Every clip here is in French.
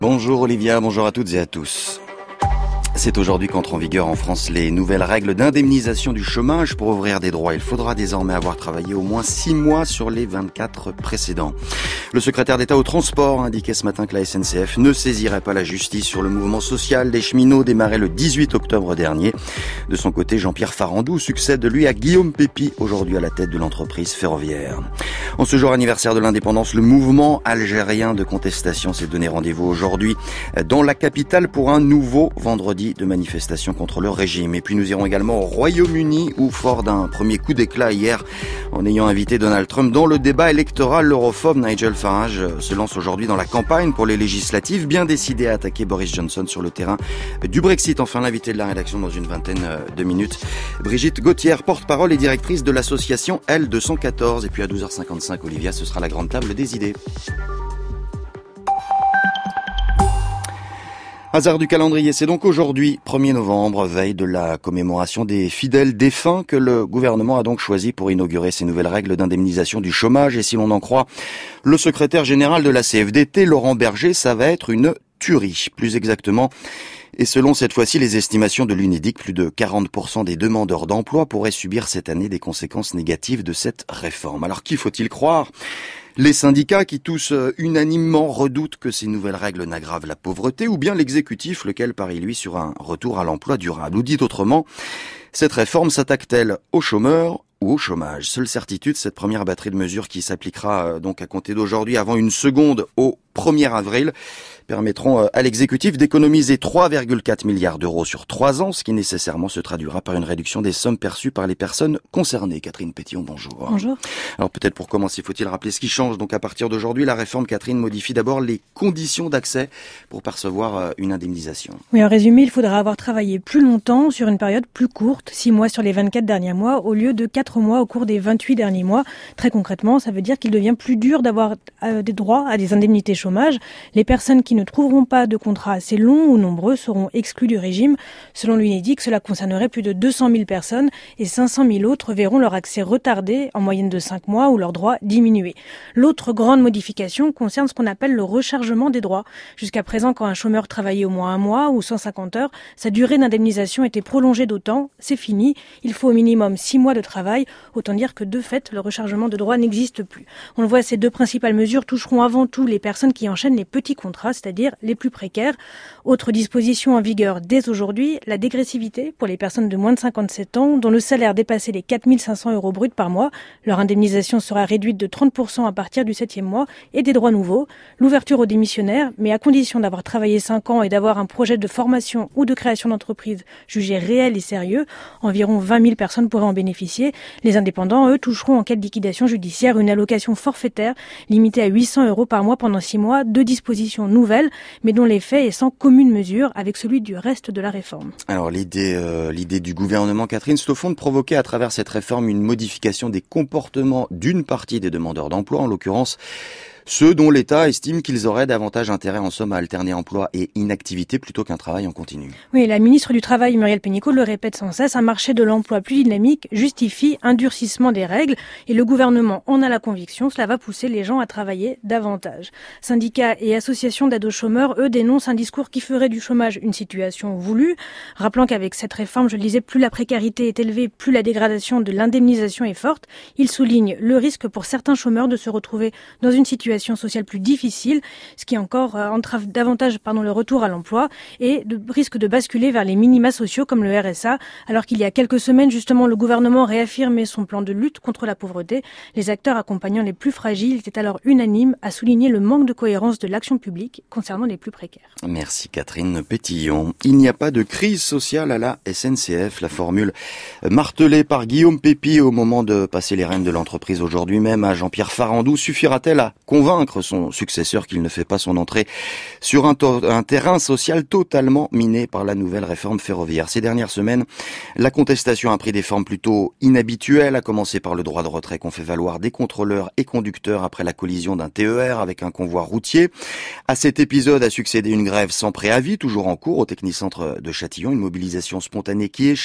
Bonjour Olivia, bonjour à toutes et à tous. C'est aujourd'hui qu'entrent en vigueur en France les nouvelles règles d'indemnisation du chômage. Pour ouvrir des droits, il faudra désormais avoir travaillé au moins 6 mois sur les 24 précédents. Le secrétaire d'État au transport a indiqué ce matin que la SNCF ne saisirait pas la justice sur le mouvement social des cheminots démarré le 18 octobre dernier. De son côté, Jean-Pierre Farandou succède lui à Guillaume Pépi, aujourd'hui à la tête de l'entreprise ferroviaire. En ce jour anniversaire de l'indépendance, le mouvement algérien de contestation s'est donné rendez-vous aujourd'hui dans la capitale pour un nouveau vendredi de manifestation contre le régime. Et puis nous irons également au Royaume-Uni où, fort d'un premier coup d'éclat hier, en ayant invité Donald Trump dans le débat électoral, l'europhobe Nigel Farage se lance aujourd'hui dans la campagne pour les législatives, bien décidé à attaquer Boris Johnson sur le terrain du Brexit. Enfin, l'invité de la rédaction dans une vingtaine de minutes, Brigitte Gauthier, porte-parole et directrice de l'association L214. Et puis à 12h55, Olivia, ce sera la grande table des idées. Hasard du calendrier, c'est donc aujourd'hui, 1er novembre, veille de la commémoration des fidèles défunts, que le gouvernement a donc choisi pour inaugurer ces nouvelles règles d'indemnisation du chômage. Et si l'on en croit le secrétaire général de la CFDT, Laurent Berger, ça va être une tuerie, plus exactement. Et selon cette fois-ci les estimations de l'Unédic, plus de 40% des demandeurs d'emploi pourraient subir cette année des conséquences négatives de cette réforme. Alors qui faut-il croire ? Les syndicats qui tous unanimement redoutent que ces nouvelles règles n'aggravent la pauvreté, ou bien l'exécutif, lequel parie lui sur un retour à l'emploi durable. Ou dit autrement, cette réforme s'attaque-t-elle aux chômeurs ou au chômage? Seule certitude, cette première batterie de mesures qui s'appliquera donc à compter d'aujourd'hui avant une seconde au 1er avril permettront à l'exécutif d'économiser 3,4 milliards d'euros sur 3 ans, ce qui nécessairement se traduira par une réduction des sommes perçues par les personnes concernées. Catherine Pétillon, bonjour. Bonjour. Alors peut-être pour commencer, faut-il rappeler ce qui change. Donc à partir d'aujourd'hui, la réforme, Catherine, modifie d'abord les conditions d'accès pour percevoir une indemnisation. Oui, en résumé, il faudra avoir travaillé plus longtemps sur une période plus courte, 6 mois sur les 24 derniers mois, au lieu de 4 mois au cours des 28 derniers mois. Très concrètement, ça veut dire qu'il devient plus dur d'avoir des droits à des indemnités chômage. Les personnes qui ne trouveront pas de contrat assez long ou nombreux seront exclues du régime. Selon l'Unédic, cela concernerait plus de 200 000 personnes et 500 000 autres verront leur accès retardé en moyenne de 5 mois ou leurs droits diminués. L'autre grande modification concerne ce qu'on appelle le rechargement des droits. Jusqu'à présent, quand un chômeur travaillait au moins 1 mois ou 150 heures, sa durée d'indemnisation était prolongée d'autant. C'est fini. Il faut au minimum 6 mois de travail. Autant dire que de fait, le rechargement de droits n'existe plus. On le voit, ces deux principales mesures toucheront avant tout les personnes qui enchaînent les petits contrats, c'est-à-dire les plus précaires. Autre disposition en vigueur dès aujourd'hui, la dégressivité pour les personnes de moins de 57 ans dont le salaire dépassait les 4 500 € bruts par mois. Leur indemnisation sera réduite de 30% à partir du 7e mois et des droits nouveaux. L'ouverture aux démissionnaires, mais à condition d'avoir travaillé 5 ans et d'avoir un projet de formation ou de création d'entreprise jugé réel et sérieux. Environ 20 000 personnes pourraient en bénéficier. Les indépendants, eux, toucheront en cas de liquidation judiciaire une allocation forfaitaire limitée à 800 € par mois pendant 6 mois. Deux dispositions nouvelles, mais dont l'effet est sans commune mesure avec celui du reste de la réforme. Alors l'idée du gouvernement, Catherine, c'est au fond de provoquer à travers cette réforme une modification des comportements d'une partie des demandeurs d'emploi, en l'occurrence ceux dont l'État estime qu'ils auraient davantage intérêt en somme à alterner emploi et inactivité plutôt qu'un travail en continu. Oui, la ministre du Travail, Muriel Pénicaud, le répète sans cesse, un marché de l'emploi plus dynamique justifie un durcissement des règles et le gouvernement en a la conviction, cela va pousser les gens à travailler davantage. Syndicats et associations d'aide aux chômeurs, eux, dénoncent un discours qui ferait du chômage une situation voulue, rappelant qu'avec cette réforme, je le disais, plus la précarité est élevée, plus la dégradation de l'indemnisation est forte. Ils soulignent le risque pour certains chômeurs de se retrouver dans une situation sociale plus difficile, ce qui encore entrave davantage le retour à l'emploi et risque de basculer vers les minima sociaux comme le RSA, alors qu'il y a quelques semaines, justement, le gouvernement réaffirmait son plan de lutte contre la pauvreté. Les acteurs accompagnant les plus fragiles étaient alors unanimes à souligner le manque de cohérence de l'action publique concernant les plus précaires. Merci Catherine Pétillon. Il n'y a pas de crise sociale à la SNCF. La formule martelée par Guillaume Pépi au moment de passer les rênes de l'entreprise aujourd'hui même à Jean-Pierre Farandou suffira-t-elle à convaincre son successeur qu'il ne fait pas son entrée sur un terrain social totalement miné par la nouvelle réforme ferroviaire? Ces dernières semaines, la contestation a pris des formes plutôt inhabituelles, à commencer par le droit de retrait qu'ont fait valoir des contrôleurs et conducteurs après la collision d'un TER avec un convoi routier. À cet épisode a succédé une grève sans préavis, toujours en cours au Technicentre de Châtillon, une mobilisation spontanée qui échappe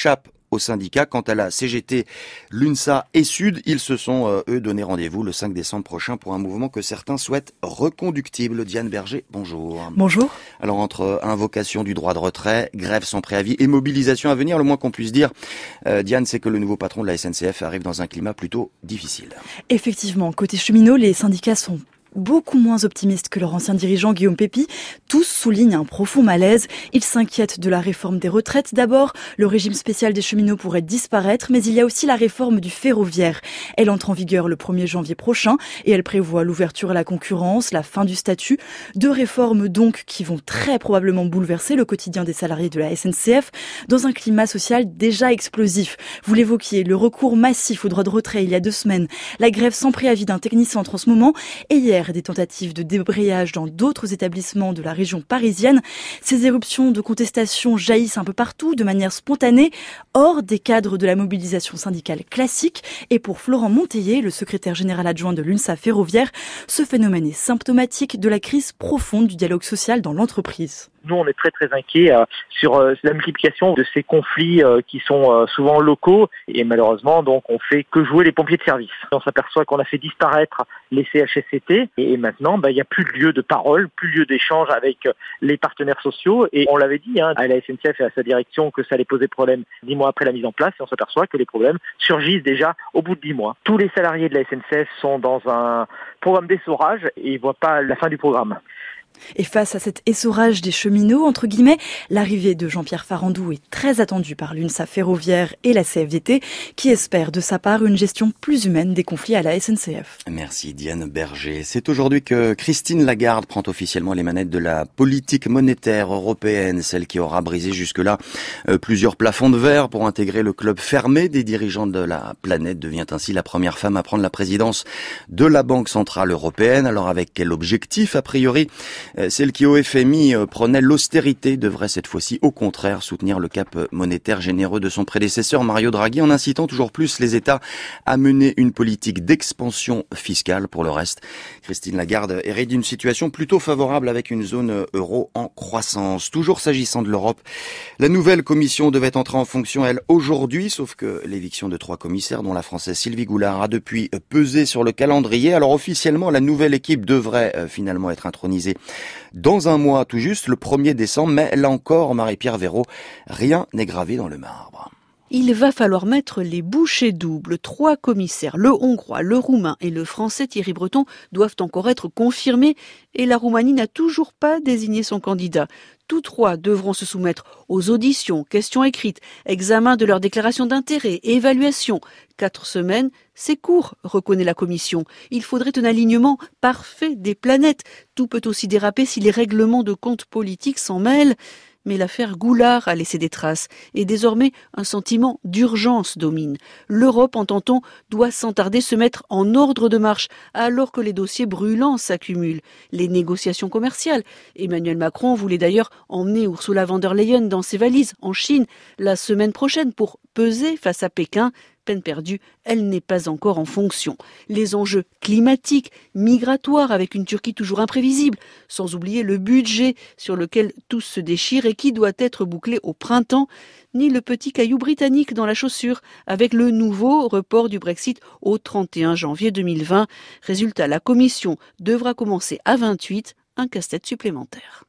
aux syndicats. Quant à la CGT, l'UNSA et Sud, ils se sont, eux, donné rendez-vous le 5 décembre prochain pour un mouvement que certains souhaitent reconductible. Diane Berger, bonjour. Bonjour. Alors, entre invocation du droit de retrait, grève sans préavis et mobilisation à venir, le moins qu'on puisse dire, Diane, c'est que le nouveau patron de la SNCF arrive dans un climat plutôt difficile. Effectivement, côté cheminots, les syndicats sont beaucoup moins optimistes que leur ancien dirigeant Guillaume Pepy. Tous soulignent un profond malaise. Ils s'inquiètent de la réforme des retraites. D'abord, le régime spécial des cheminots pourrait disparaître, mais il y a aussi la réforme du ferroviaire. Elle entre en vigueur le 1er janvier prochain et elle prévoit l'ouverture à la concurrence, la fin du statut. 2 réformes donc qui vont très probablement bouleverser le quotidien des salariés de la SNCF dans un climat social déjà explosif. Vous l'évoquiez, le recours massif au droit de retrait il y a 2 semaines, la grève sans préavis d'un technicien en ce moment et hier des tentatives de débrayage dans d'autres établissements de la région parisienne. Ces éruptions de contestation jaillissent un peu partout de manière spontanée, hors des cadres de la mobilisation syndicale classique. Et pour Florent Monteiller, le secrétaire général adjoint de l'UNSA Ferroviaire, ce phénomène est symptomatique de la crise profonde du dialogue social dans l'entreprise. Nous, on est très très inquiets sur la multiplication de ces conflits qui sont souvent locaux et malheureusement, donc, on fait que jouer les pompiers de service. On s'aperçoit qu'on a fait disparaître les CHSCT et maintenant, il n'y a plus de lieu de parole, plus de lieu d'échange avec les partenaires sociaux et on l'avait dit à la SNCF et à sa direction que ça allait poser problème 10 mois après la mise en place et on s'aperçoit que les problèmes surgissent déjà au bout de 10 mois. Tous les salariés de la SNCF sont dans un programme d'essorage et ils ne voient pas la fin du programme. Et face à cet essorage des cheminots, entre guillemets, l'arrivée de Jean-Pierre Farandou est très attendue par l'UNSA Ferroviaire et la CFDT, qui espèrent de sa part une gestion plus humaine des conflits à la SNCF. Merci Diane Berger. C'est aujourd'hui que Christine Lagarde prend officiellement les manettes de la politique monétaire européenne, celle qui aura brisé jusque-là plusieurs plafonds de verre pour intégrer le club fermé des dirigeants de la planète, devient ainsi la première femme à prendre la présidence de la Banque Centrale Européenne. Alors avec quel objectif a priori ? Celle qui au FMI prenait l'austérité devrait cette fois-ci au contraire soutenir le cap monétaire généreux de son prédécesseur Mario Draghi en incitant toujours plus les États à mener une politique d'expansion fiscale. Pour le reste, Christine Lagarde hérite d'une situation plutôt favorable avec une zone euro en croissance. Toujours s'agissant de l'Europe, la nouvelle commission devait entrer en fonction, elle, aujourd'hui, sauf que l'éviction de 3 commissaires, dont la Française Sylvie Goulard, a depuis pesé sur le calendrier. Alors officiellement, la nouvelle équipe devrait finalement être intronisée dans un mois tout juste, le 1er décembre, mais là encore, Marie-Pierre Véraud, rien n'est gravé dans le marbre. Il va falloir mettre les bouchées doubles. 3 commissaires, le hongrois, le roumain et le français Thierry Breton, doivent encore être confirmés et la Roumanie n'a toujours pas désigné son candidat. Tous 3 devront se soumettre aux auditions, questions écrites, examen de leur déclaration d'intérêt, évaluation. 4 semaines, c'est court, reconnaît la commission. Il faudrait un alignement parfait des planètes. Tout peut aussi déraper si les règlements de compte politiques s'en mêlent. Mais l'affaire Goulard a laissé des traces et désormais un sentiment d'urgence domine. L'Europe, entend-on, doit sans tarder se mettre en ordre de marche alors que les dossiers brûlants s'accumulent. Les négociations commerciales. Emmanuel Macron voulait d'ailleurs emmener Ursula von der Leyen dans ses valises en Chine la semaine prochaine pour peser face à Pékin. Peine perdue, elle n'est pas encore en fonction. Les enjeux climatiques, migratoires avec une Turquie toujours imprévisible, sans oublier le budget sur lequel tout se déchire et qui doit être bouclé au printemps, ni le petit caillou britannique dans la chaussure avec le nouveau report du Brexit au 31 janvier 2020. Résultat, la commission devra commencer à 28, un casse-tête supplémentaire.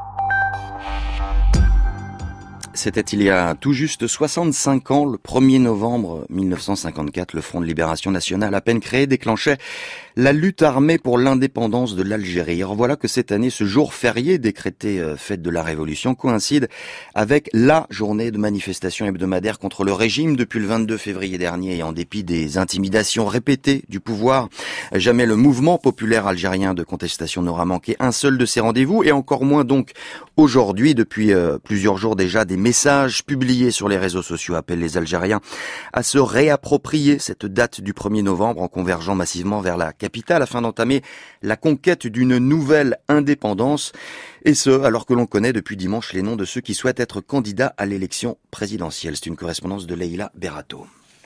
C'était il y a tout juste 65 ans, le 1er novembre 1954, le Front de Libération Nationale, à peine créé, déclenchait la lutte armée pour l'indépendance de l'Algérie. Alors voilà que cette année, ce jour férié décrété fête de la Révolution coïncide avec la journée de manifestation hebdomadaire contre le régime depuis le 22 février dernier et en dépit des intimidations répétées du pouvoir. Jamais le mouvement populaire algérien de contestation n'aura manqué un seul de ses rendez-vous et encore moins donc aujourd'hui, depuis plusieurs jours déjà, des messages publiés sur les réseaux sociaux appellent les Algériens à se réapproprier cette date du 1er novembre en convergeant massivement vers la capitale afin d'entamer la conquête d'une nouvelle indépendance. Et ce, alors que l'on connaît depuis dimanche les noms de ceux qui souhaitent être candidats à l'élection présidentielle. C'est une correspondance de Leïla Berato.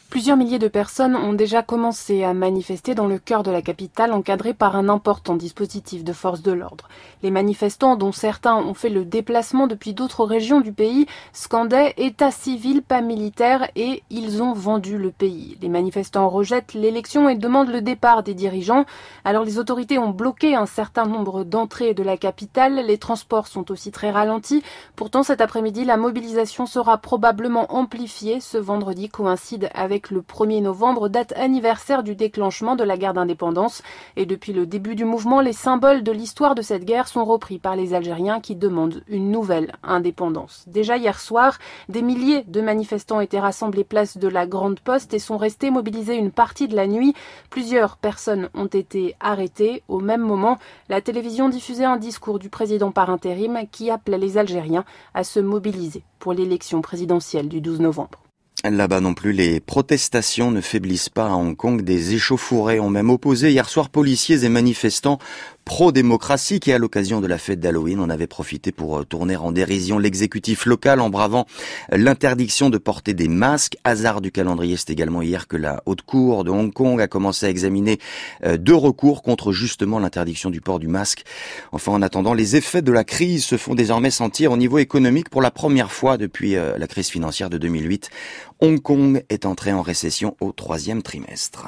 Plusieurs milliers de personnes ont déjà commencé à manifester dans le cœur de la capitale, encadrées par un important dispositif de force de l'ordre. Les manifestants, dont certains ont fait le déplacement depuis d'autres régions du pays, scandaient « État civil, pas militaire » et « Ils ont vendu le pays ». Les manifestants rejettent l'élection et demandent le départ des dirigeants. Alors les autorités ont bloqué un certain nombre d'entrées de la capitale. Les transports sont aussi très ralentis. Pourtant, cet après-midi, la mobilisation sera probablement amplifiée. Ce vendredi coïncide avec le 1er novembre, date anniversaire du déclenchement de la guerre d'indépendance. Et depuis le début du mouvement, les symboles de l'histoire de cette guerre sont repris par les Algériens qui demandent une nouvelle indépendance. Déjà hier soir, des milliers de manifestants étaient rassemblés place de la Grande Poste et sont restés mobilisés une partie de la nuit. Plusieurs personnes ont été arrêtées. Au même moment, la télévision diffusait un discours du président par intérim qui appelait les Algériens à se mobiliser pour l'élection présidentielle du 12 novembre. Là-bas non plus, les protestations ne faiblissent pas à Hong Kong. Des échauffourées ont même opposé hier soir policiers et manifestants pro-démocratie qui, à l'occasion de la fête d'Halloween, en avait profité pour tourner en dérision l'exécutif local en bravant l'interdiction de porter des masques. Hasard du calendrier, c'est également hier que la Haute Cour de Hong Kong a commencé à examiner 2 recours contre justement l'interdiction du port du masque. Enfin, en attendant, les effets de la crise se font désormais sentir au niveau économique pour la première fois depuis la crise financière de 2008. Hong Kong est entré en récession au 3e trimestre.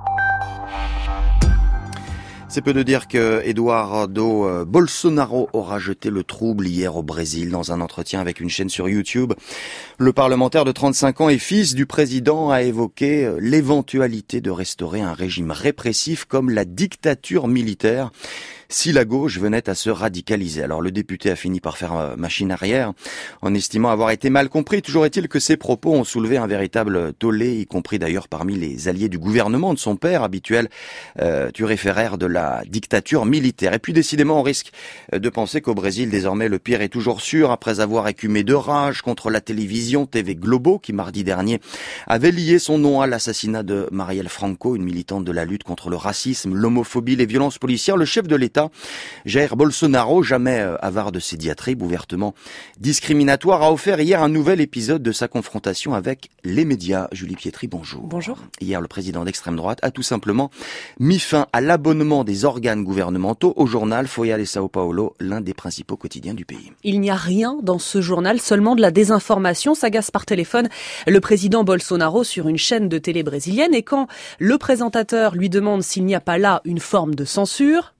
C'est peu de dire que Eduardo Bolsonaro aura jeté le trouble hier au Brésil dans un entretien avec une chaîne sur YouTube. Le parlementaire de 35 ans et fils du président a évoqué l'éventualité de restaurer un régime répressif comme la dictature militaire si la gauche venait à se radicaliser. Alors le député a fini par faire machine arrière en estimant avoir été mal compris. Toujours est-il que ses propos ont soulevé un véritable tollé, y compris d'ailleurs parmi les alliés du gouvernement de son père, habituel turiféraire de la dictature militaire. Et puis décidément on risque de penser qu'au Brésil désormais le pire est toujours sûr après avoir écumé de rage contre la télévision TV Globo qui mardi dernier avait lié son nom à l'assassinat de Marielle Franco, une militante de la lutte contre le racisme, l'homophobie, les violences policières. Le chef de l'État, Jair Bolsonaro, jamais avare de ses diatribes ouvertement discriminatoires, a offert hier un nouvel épisode de sa confrontation avec les médias. Julie Pietri, bonjour. Bonjour. Hier, le président d'extrême droite a tout simplement mis fin à l'abonnement des organes gouvernementaux au journal Folha de Sao Paulo, l'un des principaux quotidiens du pays. Il n'y a rien dans ce journal, seulement de la désinformation, s'agace par téléphone le président Bolsonaro sur une chaîne de télé brésilienne. Et quand le présentateur lui demande s'il n'y a pas là une forme de censure,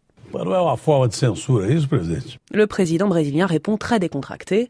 le président brésilien répond très décontracté.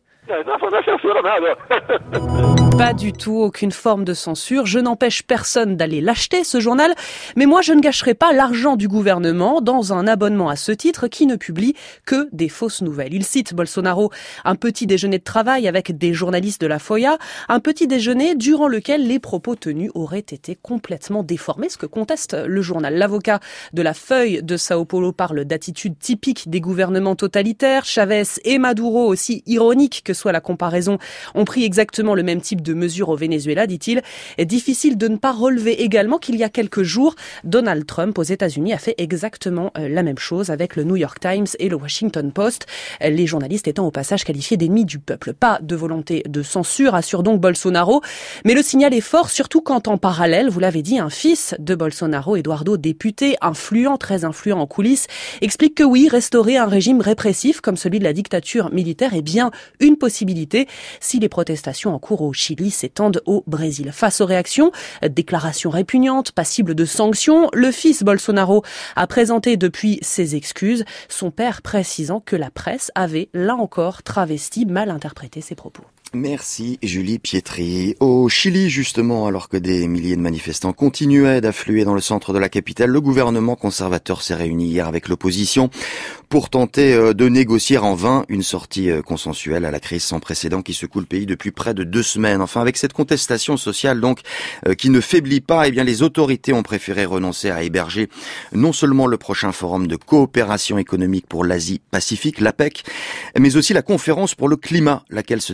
Pas du tout, aucune forme de censure. Je n'empêche personne d'aller l'acheter, ce journal, mais moi je ne gâcherai pas l'argent du gouvernement dans un abonnement à ce titre qui ne publie que des fausses nouvelles. Il cite Bolsonaro un petit déjeuner de travail avec des journalistes de la Folha, un petit déjeuner durant lequel les propos tenus auraient été complètement déformés, ce que conteste le journal. L'avocat de la feuille de Sao Paulo parle d'attitudes typiques des gouvernements totalitaires. Chavez et Maduro, aussi ironiques que soit la comparaison, ont pris exactement le même type de mesures au Venezuela, dit-il. Difficile de ne pas relever également qu'il y a quelques jours, Donald Trump aux États-Unis a fait exactement la même chose avec le New York Times et le Washington Post, les journalistes étant au passage qualifiés d'ennemis du peuple. Pas de volonté de censure, assure donc Bolsonaro, mais le signal est fort, surtout quand en parallèle, vous l'avez dit, un fils de Bolsonaro, Eduardo, député, influent, très influent en coulisses, explique que oui, restaurer un régime répressif comme celui de la dictature militaire est bien une possibilité si les protestations en cours au Chili s'étendent au Brésil. Face aux réactions, déclarations répugnantes, passibles de sanctions, le fils Bolsonaro a présenté depuis ses excuses, son père précisant que la presse avait, là encore, travesti, mal interprété ses propos. Merci Julie Pietri. Au Chili, justement, alors que des milliers de manifestants continuaient d'affluer dans le centre de la capitale, le gouvernement conservateur s'est réuni hier avec l'opposition pour tenter de négocier en vain une sortie consensuelle à la crise sans précédent qui secoue le pays depuis près de 2 semaines. Enfin, avec cette contestation sociale donc qui ne faiblit pas, eh bien les autorités ont préféré renoncer à héberger non seulement le prochain forum de coopération économique pour l'Asie-Pacifique, l'APEC, mais aussi la conférence pour le climat, laquelle se tiendra du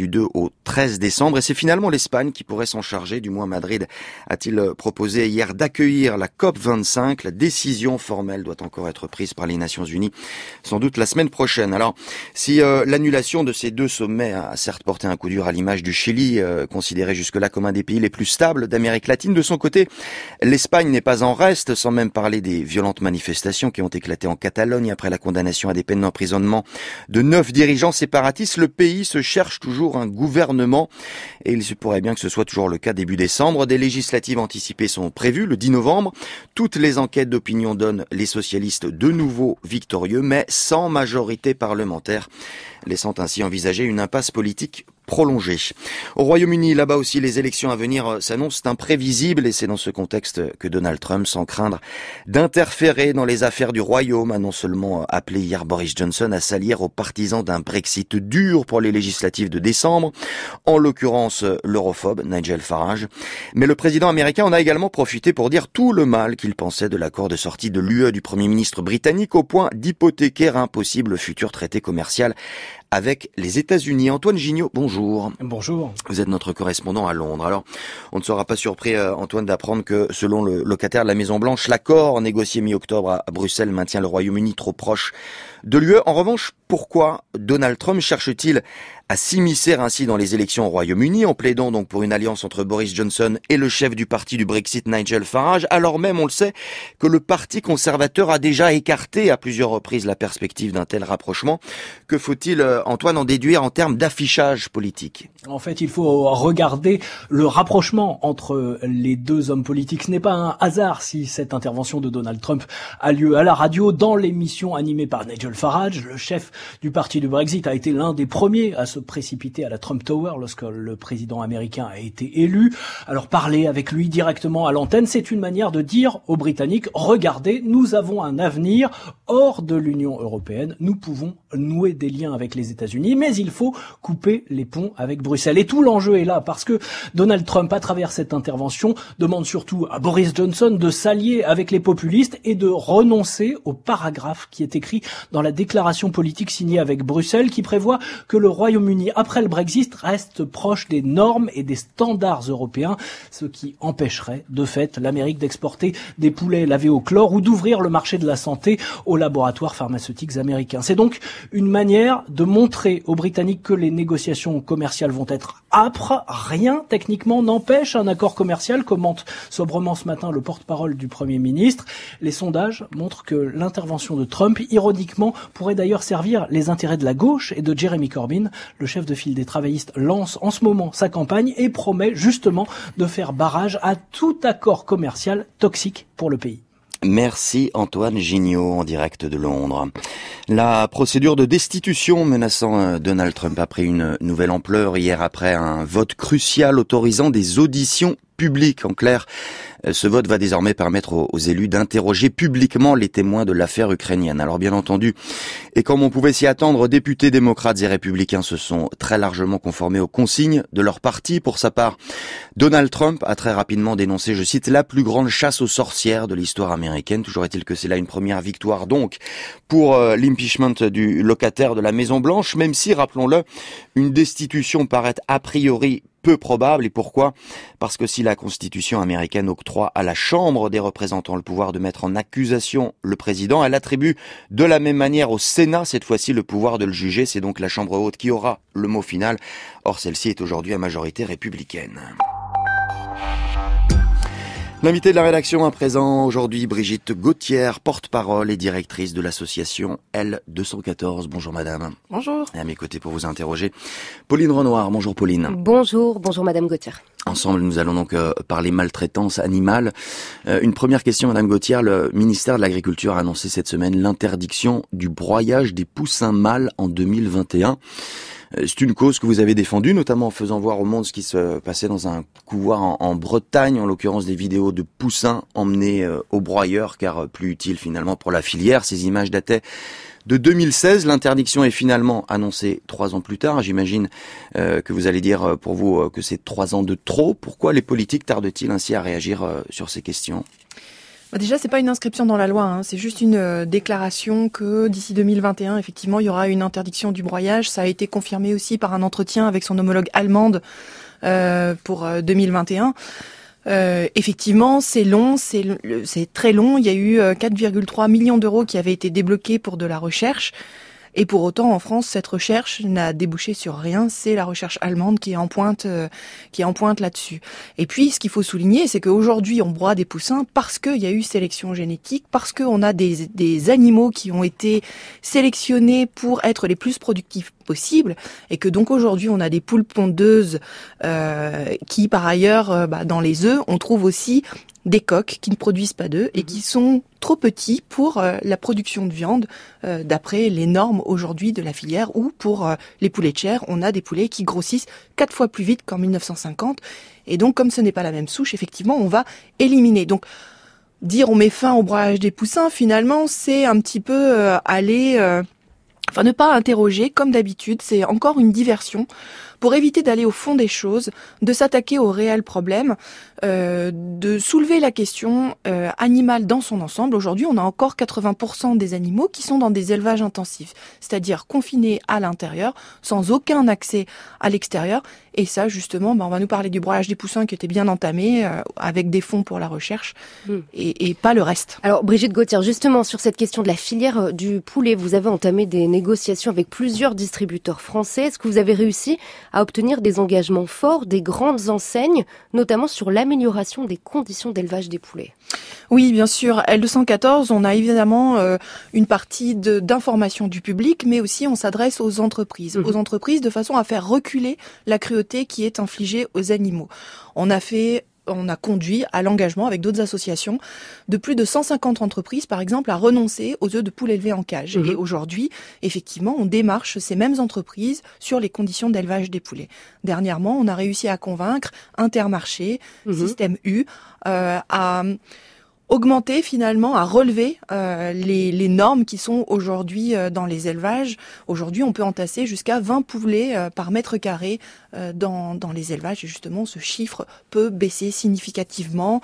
2 au 13 décembre. Et c'est finalement l'Espagne qui pourrait s'en charger. Du moins, Madrid a-t-il proposé hier d'accueillir la COP25. La décision formelle doit encore être prise par les Nations Unies, sans doute la semaine prochaine. Alors, si l'annulation de ces 2 sommets a certes porté un coup dur à l'image du Chili, considéré jusque-là comme un des pays les plus stables d'Amérique latine, de son côté, l'Espagne n'est pas en reste, sans même parler des violentes manifestations qui ont éclaté en Catalogne après la condamnation à des peines d'emprisonnement de 9 dirigeants séparatistes. Le pays se cherche toujours un gouvernement et il se pourrait bien que ce soit toujours le cas début décembre. Des législatives anticipées sont prévues le 10 novembre. Toutes les enquêtes d'opinion donnent les socialistes de nouveau victorieux, mais sans majorité parlementaire, laissant ainsi envisager une impasse politique prolongée. Au Royaume-Uni, là-bas aussi, les élections à venir s'annoncent imprévisibles et c'est dans ce contexte que Donald Trump, sans craindre d'interférer dans les affaires du Royaume, a non seulement appelé hier Boris Johnson à s'allier aux partisans d'un Brexit dur pour les législatives de décembre, en l'occurrence l'europhobe Nigel Farage, mais le président américain en a également profité pour dire tout le mal qu'il pensait de l'accord de sortie de l'UE du Premier ministre britannique au point d'hypothéquer un possible futur traité commercial avec les États-Unis. Antoine Gignot, bonjour. Bonjour. Vous êtes notre correspondant à Londres. Alors, on ne sera pas surpris, Antoine, d'apprendre que, selon le locataire de la Maison-Blanche, l'accord négocié mi-octobre à Bruxelles maintient le Royaume-Uni trop proche de l'UE. En revanche, pourquoi Donald Trump cherche-t-il à s'immiscer ainsi dans les élections au Royaume-Uni, en plaidant donc pour une alliance entre Boris Johnson et le chef du parti du Brexit, Nigel Farage, alors même, on le sait, que le parti conservateur a déjà écarté à plusieurs reprises la perspective d'un tel rapprochement? Que faut-il, Antoine, en déduire en termes d'affichage politique? En fait, il faut regarder le rapprochement entre les 2 hommes politiques. Ce n'est pas un hasard si cette intervention de Donald Trump a lieu à la radio dans l'émission animée par Nigel Farage. Le chef du parti du Brexit a été l'un des premiers à se précipiter à la Trump Tower lorsque le président américain a été élu. Alors parler avec lui directement à l'antenne, c'est une manière de dire aux Britanniques, regardez, nous avons un avenir hors de l'Union européenne, nous pouvons nouer des liens avec les États-Unis, mais il faut couper les ponts avec Bruxelles. Et tout l'enjeu est là, parce que Donald Trump, à travers cette intervention, demande surtout à Boris Johnson de s'allier avec les populistes et de renoncer au paragraphe qui est écrit dans la déclaration politique signée avec Bruxelles, qui prévoit que le Royaume-Uni, après le Brexit, reste proche des normes et des standards européens, ce qui empêcherait, de fait, l'Amérique d'exporter des poulets lavés au chlore ou d'ouvrir le marché de la santé aux laboratoires pharmaceutiques américains. C'est donc une manière de montrer aux Britanniques que les négociations commerciales vont être âpres. Rien, techniquement, n'empêche un accord commercial, commente sobrement ce matin le porte-parole du Premier ministre. Les sondages montrent que l'intervention de Trump, ironiquement, pourrait d'ailleurs servir les intérêts de la gauche et de Jeremy Corbyn. Le chef de file des travaillistes lance en ce moment sa campagne et promet justement de faire barrage à tout accord commercial toxique pour le pays. Merci Antoine Gignot en direct de Londres. La procédure de destitution menaçant Donald Trump a pris une nouvelle ampleur hier après un vote crucial autorisant des auditions publiques. En clair, ce vote va désormais permettre aux élus d'interroger publiquement les témoins de l'affaire ukrainienne. Alors bien entendu, et comme on pouvait s'y attendre, députés démocrates et républicains se sont très largement conformés aux consignes de leur parti. Pour sa part, Donald Trump a très rapidement dénoncé, je cite, la plus grande chasse aux sorcières de l'histoire américaine. Toujours est-il que c'est là une première victoire donc pour l'impeachment du locataire de la Maison-Blanche, même si, rappelons-le, une destitution paraît a priori peu probable. Et pourquoi? Parce que si la Constitution américaine octroie à la Chambre des représentants le pouvoir de mettre en accusation le président, elle attribue de la même manière au Sénat, cette fois-ci, le pouvoir de le juger. C'est donc la Chambre haute qui aura le mot final. Or, celle-ci est aujourd'hui à majorité républicaine. L'invité de la rédaction à présent aujourd'hui, Brigitte Gauthier, porte-parole et directrice de l'association L214. Bonjour madame. Bonjour. Et à mes côtés pour vous interroger, Pauline Renoir. Bonjour Pauline. Bonjour madame Gauthier. Ensemble, nous allons donc parler maltraitance animale. Une première question, madame Gauthier. Le ministère de l'Agriculture a annoncé cette semaine l'interdiction du broyage des poussins mâles en 2021. C'est une cause que vous avez défendue, notamment en faisant voir au monde ce qui se passait dans un couloir en Bretagne, en l'occurrence des vidéos de poussins emmenés au broyeur, car plus utile finalement pour la filière. Ces images dataient de 2016. L'interdiction est finalement annoncée 3 ans plus tard. J'imagine que vous allez dire pour vous que c'est 3 ans de trop. Pourquoi les politiques tardent-ils ainsi à réagir sur ces questions ? Déjà, c'est pas une inscription dans la loi, c'est juste une déclaration que d'ici 2021, effectivement, il y aura une interdiction du broyage. Ça a été confirmé aussi par un entretien avec son homologue allemande pour 2021. Effectivement, c'est long, c'est très long. Il y a eu 4,3 millions d'euros qui avaient été débloqués pour de la recherche. Et pour autant, en France, cette recherche n'a débouché sur rien. C'est la recherche allemande qui est en pointe là-dessus. Et puis, ce qu'il faut souligner, c'est qu'aujourd'hui, on broie des poussins parce qu'il y a eu sélection génétique, parce qu'on a des animaux qui ont été sélectionnés pour être les plus productifs possible, et que donc aujourd'hui on a des poules pondeuses qui par ailleurs dans les œufs on trouve aussi des coqs qui ne produisent pas d'œufs et qui sont trop petits pour la production de viande d'après les normes aujourd'hui de la filière, ou pour les poulets de chair, on a des poulets qui grossissent 4 fois plus vite qu'en 1950, et donc comme ce n'est pas la même souche, effectivement on va éliminer. Donc dire on met fin au broyage des poussins, finalement c'est un petit peu ne pas interroger, comme d'habitude, c'est encore une diversion pour éviter d'aller au fond des choses, de s'attaquer aux réels problèmes, de soulever la question animale dans son ensemble. Aujourd'hui, on a encore 80% des animaux qui sont dans des élevages intensifs, c'est-à-dire confinés à l'intérieur, sans aucun accès à l'extérieur. Et ça, justement, on va nous parler du broyage des poussins qui était bien entamé, avec des fonds pour la recherche, et pas le reste. Alors, Brigitte Gauthier, justement, sur cette question de la filière du poulet, vous avez entamé des négociations avec plusieurs distributeurs français. Est-ce que vous avez réussi à obtenir des engagements forts des grandes enseignes, notamment sur l'amélioration des conditions d'élevage des poulets? Oui, bien sûr. L214, on a évidemment une partie d'information du public, mais aussi on s'adresse aux entreprises. Aux entreprises de façon à faire reculer la cruauté qui est infligée aux animaux. On a conduit à l'engagement avec d'autres associations de plus de 150 entreprises, par exemple, à renoncer aux œufs de poules élevés en cage. Et aujourd'hui, effectivement, on démarche ces mêmes entreprises sur les conditions d'élevage des poulets. Dernièrement, on a réussi à convaincre Intermarché, Système U, à augmenter finalement, à relever les normes qui sont aujourd'hui dans les élevages. Aujourd'hui, on peut entasser jusqu'à 20 poulets par mètre carré dans les élevages, et justement ce chiffre peut baisser significativement,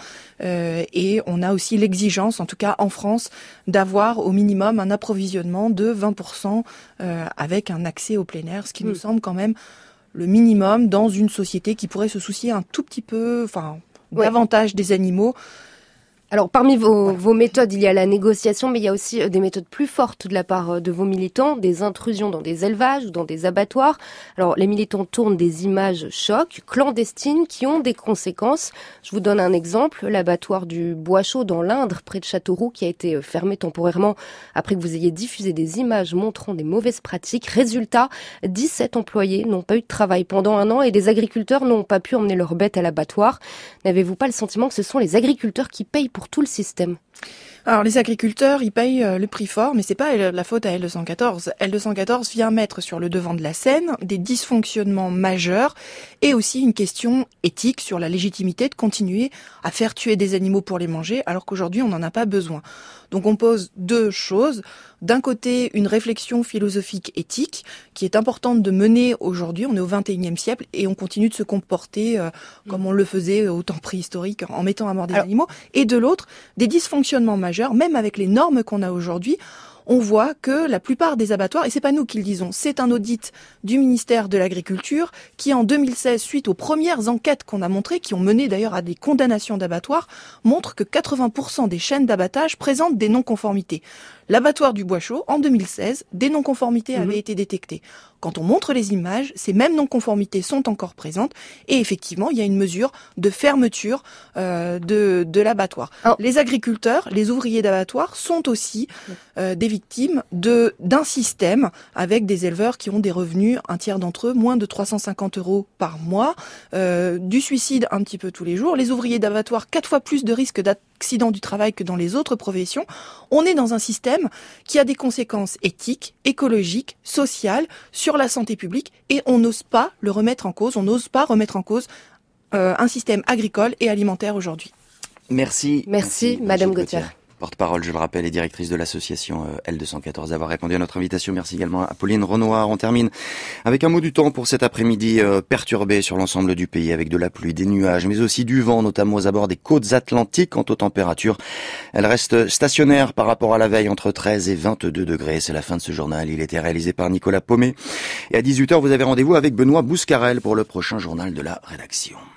et on a aussi l'exigence, en tout cas en France, d'avoir au minimum un approvisionnement de 20% avec un accès au plein air, ce qui nous semble quand même le minimum dans une société qui pourrait se soucier un tout petit peu, davantage des animaux. Alors, parmi vos méthodes, il y a la négociation, mais il y a aussi des méthodes plus fortes de la part de vos militants, des intrusions dans des élevages ou dans des abattoirs. Alors, les militants tournent des images chocs, clandestines, qui ont des conséquences. Je vous donne un exemple, l'abattoir du Bois-Chaud dans l'Indre, près de Châteauroux, qui a été fermé temporairement après que vous ayez diffusé des images montrant des mauvaises pratiques. Résultat, 17 employés n'ont pas eu de travail pendant 1 an et des agriculteurs n'ont pas pu emmener leurs bêtes à l'abattoir. N'avez-vous pas le sentiment que ce sont les agriculteurs qui payent pour tout le système? Alors les agriculteurs, ils payent le prix fort, mais c'est pas la faute à L214. L214 vient mettre sur le devant de la scène des dysfonctionnements majeurs et aussi une question éthique sur la légitimité de continuer à faire tuer des animaux pour les manger alors qu'aujourd'hui on n'en a pas besoin. Donc on pose 2 choses. D'un côté, une réflexion philosophique éthique qui est importante de mener aujourd'hui. On est au XXIe siècle et on continue de se comporter comme on le faisait au temps préhistorique en mettant à mort des animaux. Et de l'autre, des dysfonctionnements majeurs, même avec les normes qu'on a aujourd'hui. On voit que la plupart des abattoirs, et c'est pas nous qui le disons, c'est un audit du ministère de l'Agriculture qui, en 2016, suite aux premières enquêtes qu'on a montrées, qui ont mené d'ailleurs à des condamnations d'abattoirs, montre que 80% des chaînes d'abattage présentent des non-conformités. L'abattoir du Bois-Chaud, en 2016, des non-conformités avaient été détectées. Quand on montre les images, ces mêmes non-conformités sont encore présentes et effectivement, il y a une mesure de fermeture de l'abattoir. Les agriculteurs, les ouvriers d'abattoir sont aussi des victimes d'un système avec des éleveurs qui ont des revenus, un tiers d'entre eux, moins de 350 € par mois, du suicide un petit peu tous les jours. Les ouvriers d'abattoir, 4 fois plus de risques d'accident du travail que dans les autres professions. On est dans un système qui a des conséquences éthiques, écologiques, sociales sur la santé publique et on n'ose pas le remettre en cause, on n'ose pas remettre en cause un système agricole et alimentaire aujourd'hui. Merci. Merci, Madame Gauthier. Porte-parole, je le rappelle, et directrice de l'association L214, d'avoir répondu à notre invitation. Merci également à Pauline Renoir. On termine avec un mot du temps pour cet après-midi perturbé sur l'ensemble du pays, avec de la pluie, des nuages, mais aussi du vent, notamment aux abords des côtes atlantiques. Quant aux températures, elles restent stationnaires par rapport à la veille, entre 13 et 22 degrés. C'est la fin de ce journal. Il était réalisé par Nicolas Paumet. Et à 18h, vous avez rendez-vous avec Benoît Bouscarel pour le prochain journal de la rédaction.